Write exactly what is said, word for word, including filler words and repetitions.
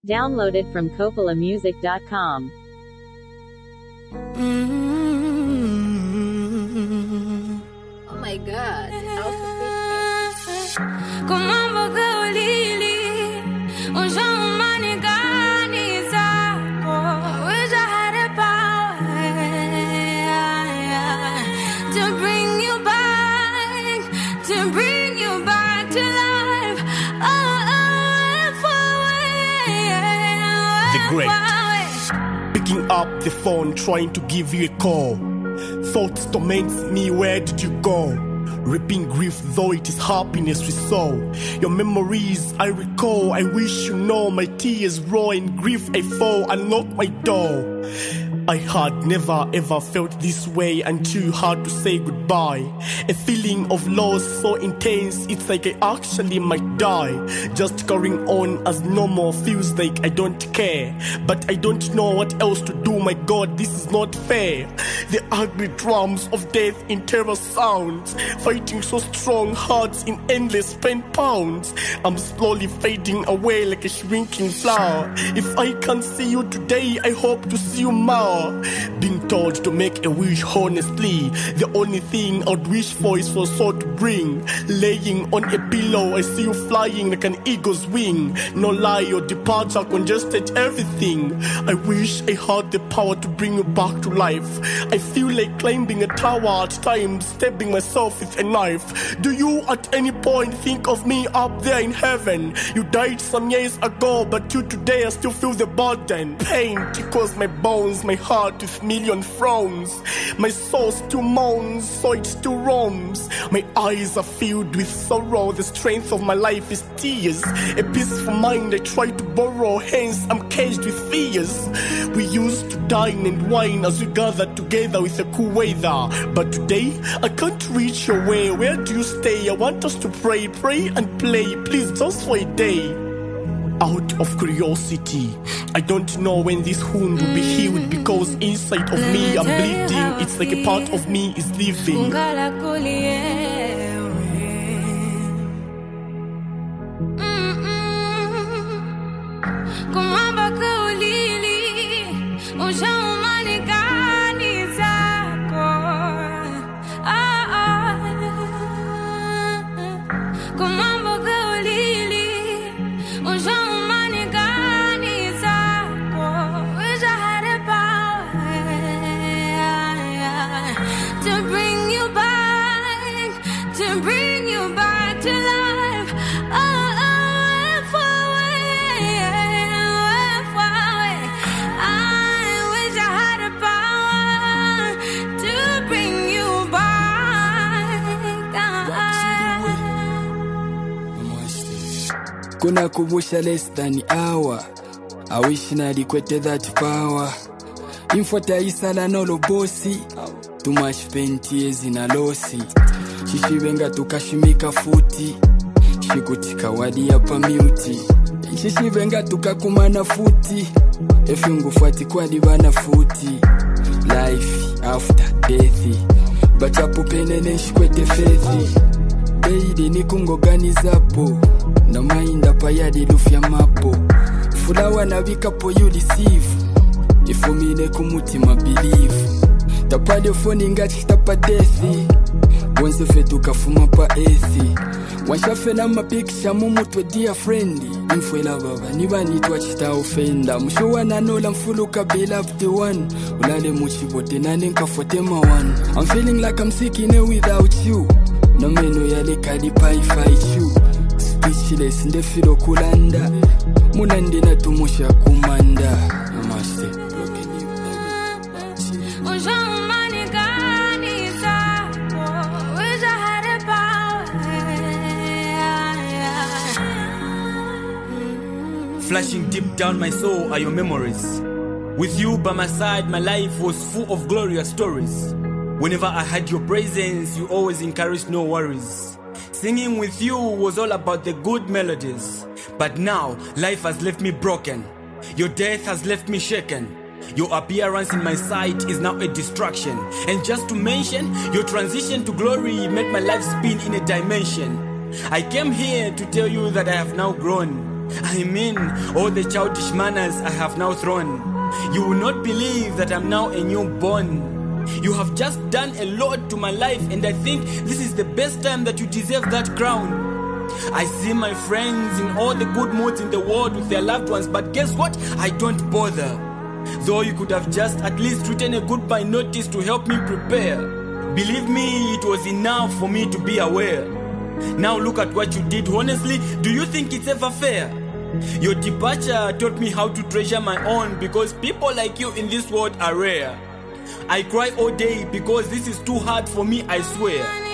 Downloaded from Coppola Music dot com. Mm-hmm. Oh my god. Picking up the phone, trying to give you a call. Thoughts torment me, where did you go? Ripping grief, though it is happiness we saw. Your memories I recall, I wish you know. My tears roll in grief, I fall, unlock my door. I had never ever felt this way until you had to say goodbye. A feeling of loss so intense, it's like I actually might die. Just carrying on as normal feels like I don't care. But I don't know what else to do, my God, this is not fair. The ugly drums of death in terror sounds, fighting so strong hearts in endless pain pounds. I'm slowly fading away like a shrinking flower. If I can't see you today, I hope to see you more. Being told to make a wish honestly, the only thing I'd wish for is for soul to bring. Laying on a pillow, I see you flying like an eagle's wing. No lie, your departure congested everything. I wish I had the power to bring you back to life. I feel like climbing a tower at times, stabbing myself with a knife. Do you at any point think of me up there in heaven? You died some years ago, but you today I still feel the burden. Pain tickles my bones, my heart with million frowns. My soul still moans, so it still roams. My eyes are filled with sorrow, the strength of my life is tears. A peaceful mind I try to borrow, hence I'm caged with fears. We used to dine and wine as we gathered together with a cool weather. But today, I can't reach your way. Where do you stay? I want us to pray, pray and play, please, just for a day. Out of curiosity, I don't know when this wound will be healed, because inside of me I'm bleeding. It's like a part of me is living. Kuna kubusha less than hour. I wish na liquete that power. Infota isala nolo bossy. Too much pain, tears in a lossy. Shishivenga tukashimika futi. Shikutika wadi hapa muti. Shishivenga tukakumana futi. Efungu fuati kwa divana futi. Life after death. Bachapu penene shikwete fethi. Beidi ni kungoganizapo. Na mainda payadi lufya mapo. Fulawa na vikapo you receive. Ifumine kumutima believe. Tapade phone ngati tapa deathi. Once fetu kafuma pa ethi. Washafe na mapiksha mumutwe dear friendly. Mfwela baba nibani twachita ofenda. Mshuwa na nola mfuluka beloved the one. Ulale muchibote na nenkafote ma one. I'm feeling like I'm sick in here without you. No meno yale kadipa if I chew. Speechless nde filo kulanda. Munande na tumusha kumanda. Namaste. Flashing deep down my soul are your memories. With you by my side, my life was full of glorious stories. Whenever I had your presence, you always encouraged no worries. Singing with you was all about the good melodies. But now, life has left me broken. Your death has left me shaken. Your appearance in my sight is now a distraction. And just to mention, your transition to glory made my life spin in a dimension. I came here to tell you that I have now grown. I mean, all the childish manners I have now thrown. You will not believe that I'm now a newborn. You have just done a lot to my life, and I think this is the best time that you deserve that crown. I see my friends in all the good moods in the world with their loved ones, but guess what? I don't bother. Though you could have just at least written a goodbye notice to help me prepare. Believe me, it was enough for me to be aware. Now look at what you did. Honestly, do you think it's ever fair? Your departure taught me how to treasure my own, because people like you in this world are rare. I cry all day because this is too hard for me, I swear.